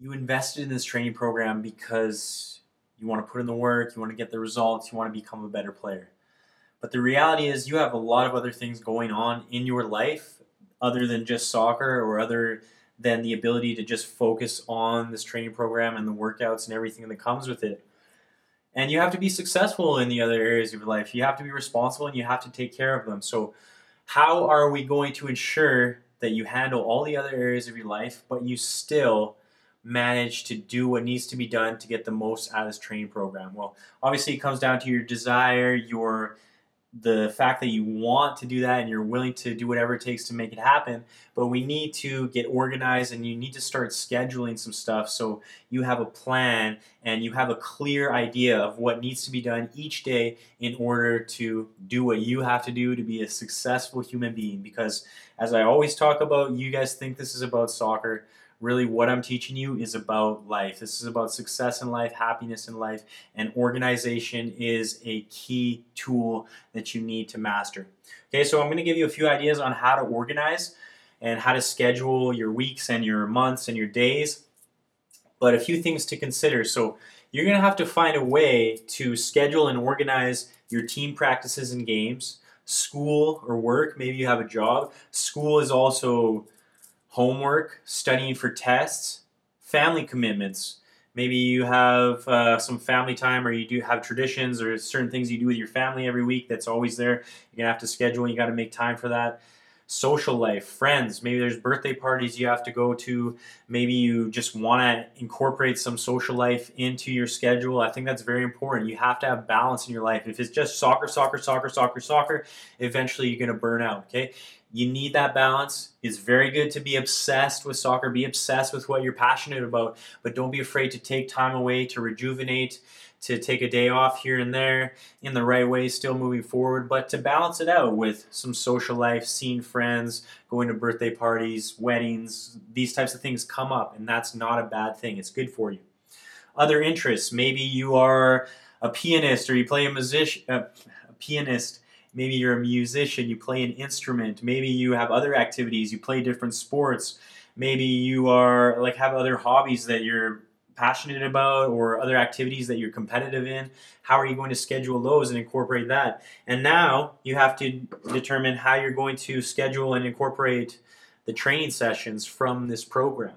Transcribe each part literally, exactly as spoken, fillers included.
you invested in this training program because you want to put in the work, you want to get the results, you want to become a better player. But the reality is, you have a lot of other things going on in your life other than just soccer or other than the ability to just focus on this training program and the workouts and everything that comes with it. And you have to be successful in the other areas of your life. You have to be responsible and you have to take care of them. So, how are we going to ensure that you handle all the other areas of your life, but you still manage to do what needs to be done to get the most out of this training program? Well, obviously, it comes down to your desire, your the fact that you want to do that and you're willing to do whatever it takes to make it happen. But we need to get organized and you need to start scheduling some stuff so you have a plan and you have a clear idea of what needs to be done each day in order to do what you have to do to be a successful human being. Because as I always talk about, you guys think this is about soccer. Really, what I'm teaching you is about life. This is about success in life, happiness in life, and organization is a key tool that you need to master. Okay, so I'm going to give you a few ideas on how to organize and how to schedule your weeks and your months and your days, but a few things to consider. So you're going to have to find a way to schedule and organize your team practices and games, school or work. Maybe you have a job. School is also homework, studying for tests, family commitments. Maybe you have uh, some family time, or you do have traditions or certain things you do with your family every week that's always there. You're going to have to schedule and you got to make time for that. Social life, friends, maybe there's birthday parties you have to go to. Maybe you just want to incorporate some social life into your schedule. I think that's very important. You have to have balance in your life. If it's just soccer, soccer, soccer, soccer, soccer, eventually you're going to burn out, okay? You need that balance. It's very good to be obsessed with soccer, be obsessed with what you're passionate about, but don't be afraid to take time away to rejuvenate, to take a day off here and there in the right way, still moving forward, but to balance it out with some social life, seeing friends, going to birthday parties, weddings. These types of things come up, and that's not a bad thing. It's good for you. Other interests, maybe you are a pianist or you play a musician, uh, a pianist. Maybe you're a musician, you play an instrument. Maybe you have other activities, you play different sports. Maybe you are like have other hobbies that you're passionate about or other activities that you're competitive in. How are you going to schedule those and incorporate that? And now you have to determine how you're going to schedule and incorporate the training sessions from this program.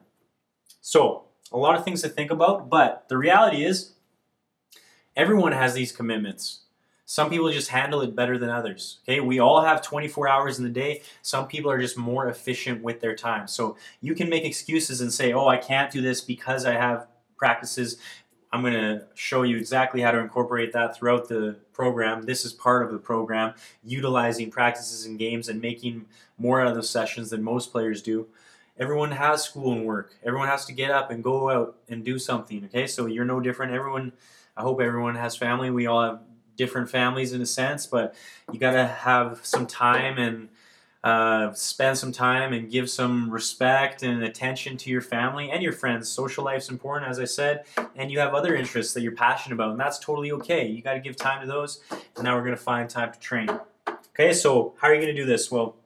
So, a lot of things to think about, but the reality is everyone has these commitments. Some people just handle it better than others. Okay, we all have twenty-four hours in the day. Some people are just more efficient with their time. So you can make excuses and say, oh, I can't do this because I have practices. I'm going to show you exactly how to incorporate that throughout the program. This is part of the program, utilizing practices and games and making more out of those sessions than most players do. Everyone has school and work. Everyone has to get up and go out and do something. Okay, so you're no different. Everyone, I hope everyone has family. We all have different families in a sense, but you got to have some time and uh, spend some time and give some respect and attention to your family and your friends. Social life's important, as I said, and you have other interests that you're passionate about, and that's totally okay. You got to give time to those, and now we're going to find time to train. Okay, so how are you going to do this? Well,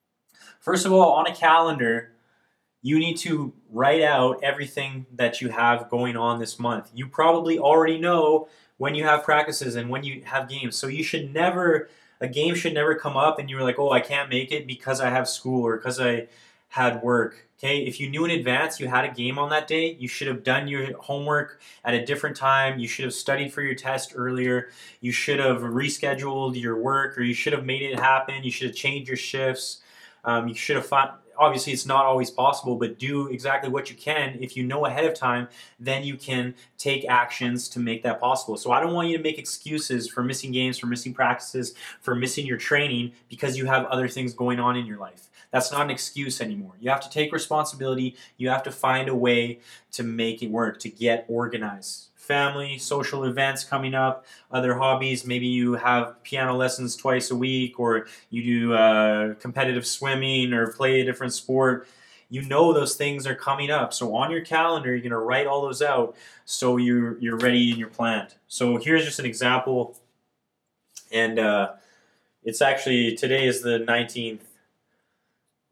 first of all, on a calendar, you need to write out everything that you have going on this month. You probably already know when you have practices and when you have games. So you should never, a game should never come up and you're like, oh, I can't make it because I have school or because I had work. Okay, if you knew in advance you had a game on that day, you should have done your homework at a different time. You should have studied for your test earlier. You should have rescheduled your work, or you should have made it happen. You should have changed your shifts. Um, you should have found, obviously it's not always possible, but do exactly what you can. If you know ahead of time, then you can take actions to make that possible. So I don't want you to make excuses for missing games, for missing practices, for missing your training because you have other things going on in your life. That's not an excuse anymore. You have to take responsibility. You have to find a way to make it work, to get organized. Family, social events coming up, other hobbies. Maybe you have piano lessons twice a week, or you do uh, competitive swimming or play a different sport. You know those things are coming up. So on your calendar, you're going to write all those out so you're, you're ready and you're planned. So here's just an example. And uh, it's actually, today is the nineteenth.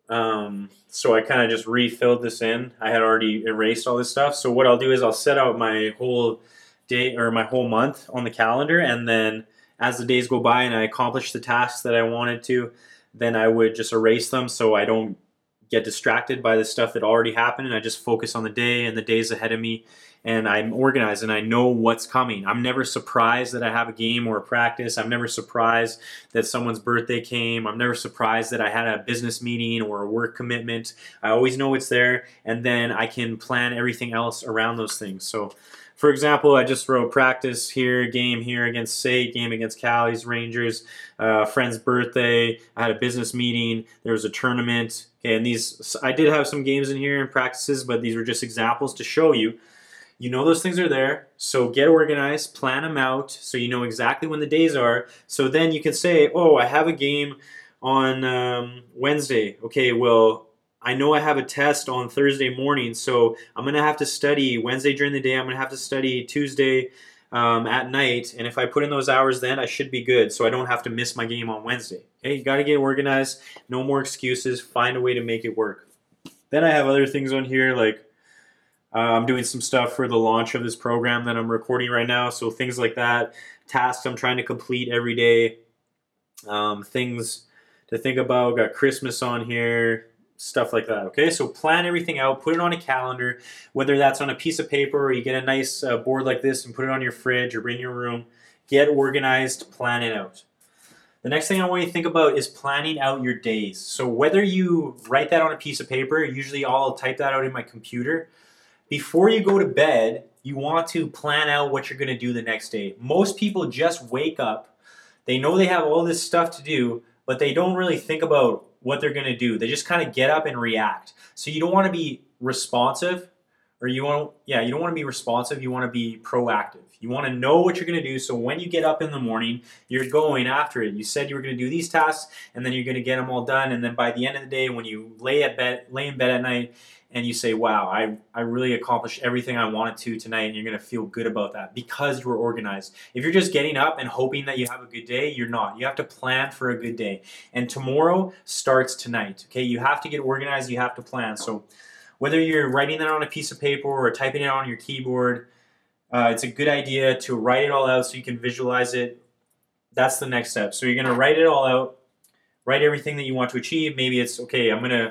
Um, so I kind of just refilled this in. I had already erased all this stuff. So what I'll do is I'll set out my whole day or my whole month on the calendar, and then as the days go by and I accomplish the tasks that I wanted to, then I would just erase them so I don't get distracted by the stuff that already happened, and I just focus on the day and the days ahead of me, and I'm organized and I know what's coming. I'm never surprised that I have a game or a practice. I'm never surprised that someone's birthday came. I'm never surprised that I had a business meeting or a work commitment. I always know it's there, and then I can plan everything else around those things. So for example, I just wrote practice here, game here against Sate, game against Cali's Rangers, uh, friend's birthday. I had a business meeting. There was a tournament. Okay, and these I did have some games in here and practices, but these were just examples to show you. You know those things are there, so get organized, plan them out, so you know exactly when the days are. So then you can say, oh, I have a game on um, Wednesday. Okay, well, I know I have a test on Thursday morning, so I'm going to have to study Wednesday during the day. I'm going to have to study Tuesday um, at night, and if I put in those hours then, I should be good, so I don't have to miss my game on Wednesday. Okay, you got to get organized. No more excuses. Find a way to make it work. Then I have other things on here, like uh, I'm doing some stuff for the launch of this program that I'm recording right now, so things like that, tasks I'm trying to complete every day, um, things to think about. Got Christmas on here, stuff like that. Okay, so plan everything out, put it on a calendar, whether that's on a piece of paper or you get a nice uh, board like this and put it on your fridge or in your room. Get organized, plan it out. The next thing I want you to think about is planning out your days. So whether you write that on a piece of paper, usually I'll type that out in my computer. Before you go to bed, you want to plan out what you're going to do the next day. Most people just wake up, they know they have all this stuff to do, but they don't really think about what they're going to do. They just kind of get up and react. So you don't want to be responsive, or you want, yeah, you don't want to be responsive. You want to be proactive. You want to know what you're going to do. So when you get up in the morning, you're going after it. You said you were going to do these tasks, and then you're going to get them all done. And then by the end of the day, when you lay at bed, lay in bed at night, and you say, wow, I, I really accomplished everything I wanted to tonight, and you're going to feel good about that because you were organized. If you're just getting up and hoping that you have a good day, you're not. You have to plan for a good day. And tomorrow starts tonight, okay? You have to get organized. You have to plan. So whether you're writing that on a piece of paper or typing it on your keyboard, uh, it's a good idea to write it all out so you can visualize it. That's the next step. So you're going to write it all out, write everything that you want to achieve. Maybe it's, okay, I'm going to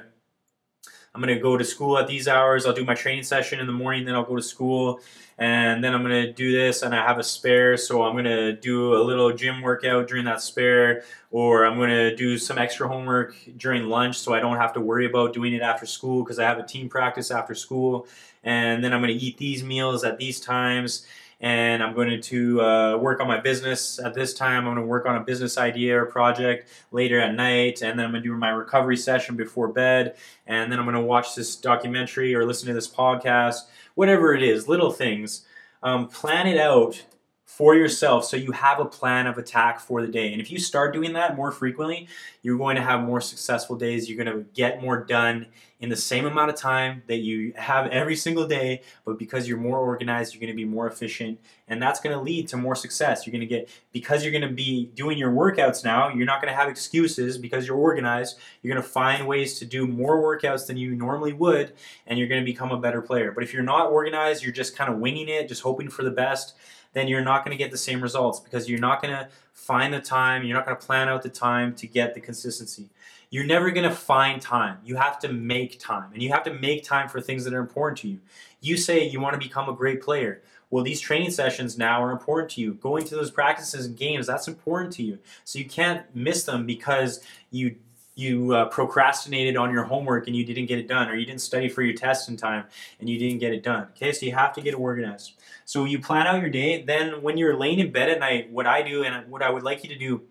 I'm going to go to school at these hours. I'll do my training session in the morning, then I'll go to school, and then I'm going to do this, and I have a spare, so I'm going to do a little gym workout during that spare, or I'm going to do some extra homework during lunch so I don't have to worry about doing it after school because I have a team practice after school, and then I'm going to eat these meals at these times, and I'm going to uh, work on my business at this time. I'm going to work on a business idea or project later at night, and then I'm going to do my recovery session before bed, and then I'm going to watch this documentary or listen to this podcast, whatever it is, little things. Um, plan it out for yourself so you have a plan of attack for the day. And if you start doing that more frequently, you're going to have more successful days. You're going to get more done in the same amount of time that you have every single day, but because you're more organized, you're going to be more efficient, and that's going to lead to more success. You're going to get, because you're going to be doing your workouts now, you're not going to have excuses because you're organized. You're going to find ways to do more workouts than you normally would, and you're going to become a better player. But if you're not organized, you're just kind of winging it, just hoping for the best, then you're not going to get the same results because you're not going to find the time, you're not going to plan out the time to get the consistency. You're never going to find time. You have to make time, and you have to make time for things that are important to you. You say you want to become a great player. Well, these training sessions now are important to you. Going to those practices and games, that's important to you. So you can't miss them because you you uh, procrastinated on your homework and you didn't get it done, or you didn't study for your test in time and you didn't get it done. Okay, so you have to get organized. So you plan out your day. Then when you're laying in bed at night, what I do and what I would like you to do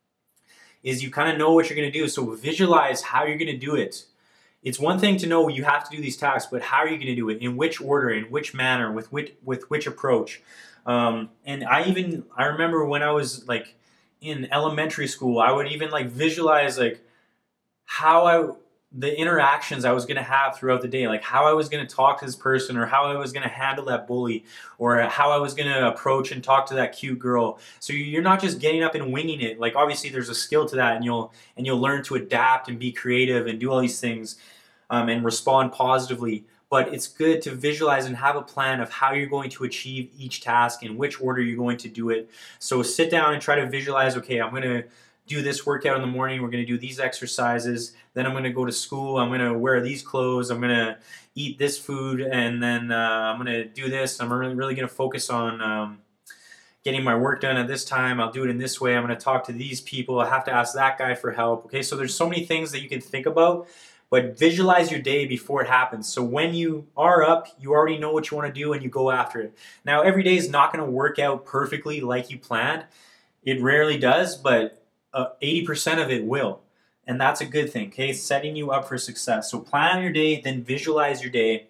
is you kind of know what you're going to do. So visualize how you're going to do it. It's one thing to know you have to do these tasks, but how are you going to do it? In which order? In which manner? With which with which approach? Um, and I even I remember when I was like in elementary school, I would even like visualize like how I the interactions I was going to have throughout the day, like how I was going to talk to this person, or how I was going to handle that bully, or how I was going to approach and talk to that cute girl. So you're not just getting up and winging it. Like obviously there's a skill to that, and you'll and you'll learn to adapt and be creative and do all these things, um, and respond positively. But it's good to visualize and have a plan of how you're going to achieve each task, in which order you're going to do it. So sit down and try to visualize, okay, I'm going to do this workout in the morning, we're going to do these exercises, then I'm going to go to school, I'm going to wear these clothes, I'm going to eat this food, and then uh, I'm going to do this. I'm really, really going to focus on um, getting my work done at this time. I'll do it in this way. I'm going to talk to these people. I have to ask that guy for help. Okay, so there's so many things that you can think about, but visualize your day before it happens. So when you are up, you already know what you want to do and you go after it. Now, every day is not going to work out perfectly like you planned. It rarely does, but uh, eighty percent of it will. And that's a good thing, okay? Setting you up for success. So plan your day, then visualize your day.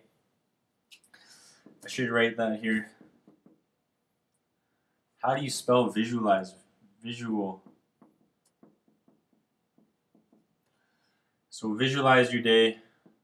I should write that here. How do you spell visualize? Visual. So visualize your day.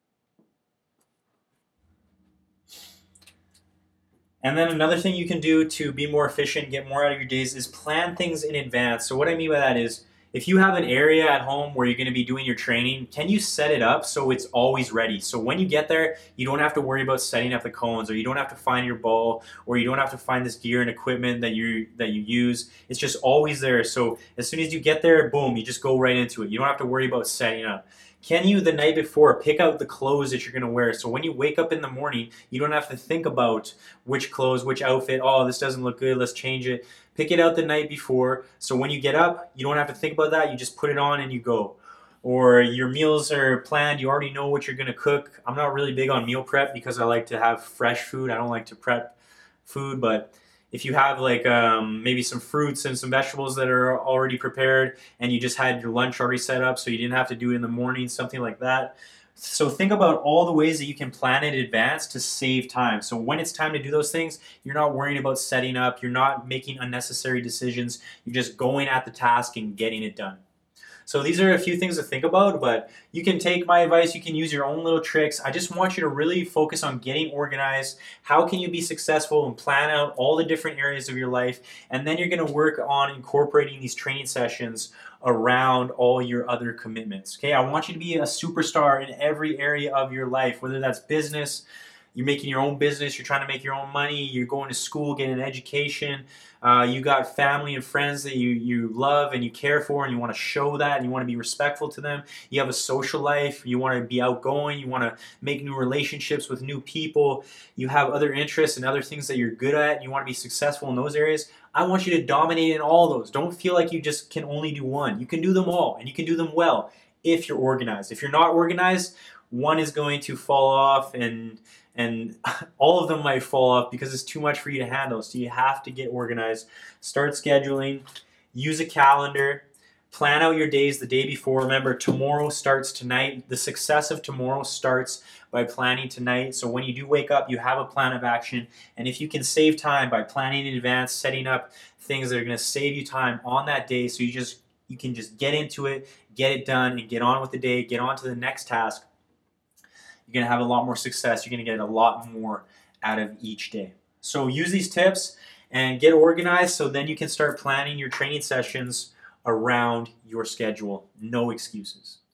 And then another thing you can do to be more efficient, get more out of your days, is plan things in advance. So what I mean by that is, if you have an area at home where you're going to be doing your training, can you set it up so it's always ready? So when you get there, you don't have to worry about setting up the cones, or you don't have to find your ball, or you don't have to find this gear and equipment that you that you use. It's just always there. So as soon as you get there, boom, you just go right into it. You don't have to worry about setting up. Can you, the night before, pick out the clothes that you're going to wear? So when you wake up in the morning, you don't have to think about which clothes, which outfit. Oh, this doesn't look good, let's change it. Pick it out the night before. So when you get up, you don't have to think about that. You just put it on and you go. Or your meals are planned. You already know what you're going to cook. I'm not really big on meal prep because I like to have fresh food. I don't like to prep food, but if you have like um, maybe some fruits and some vegetables that are already prepared, and you just had your lunch already set up so you didn't have to do it in the morning, something like that. So think about all the ways that you can plan in advance to save time. So when it's time to do those things, you're not worrying about setting up, you're not making unnecessary decisions, you're just going at the task and getting it done. So these are a few things to think about, but you can take my advice, you can use your own little tricks. I just want you to really focus on getting organized. How can you be successful and plan out all the different areas of your life? And then you're going to work on incorporating these training sessions around all your other commitments. Okay, I want you to be a superstar in every area of your life, whether that's business, you're making your own business, you're trying to make your own money, you're going to school, getting an education, uh, you got family and friends that you, you love and you care for, and you want to show that, and you want to be respectful to them. You have a social life, you want to be outgoing, you want to make new relationships with new people, you have other interests and other things that you're good at, and you want to be successful in those areas. I want you to dominate in all those. Don't feel like you just can only do one. You can do them all, and you can do them well if you're organized. If you're not organized, one is going to fall off, and and all of them might fall off because it's too much for you to handle. So you have to get organized. Start scheduling. Use a calendar. Plan out your days the day before. Remember, tomorrow starts tonight. The success of tomorrow starts by planning tonight. So when you do wake up, you have a plan of action. And if you can save time by planning in advance, setting up things that are going to save you time on that day, so you just you can just get into it, get it done, and get on with the day, get on to the next task, you're going to have a lot more success. You're going to get a lot more out of each day. So use these tips and get organized, so then you can start planning your training sessions around your schedule. No excuses.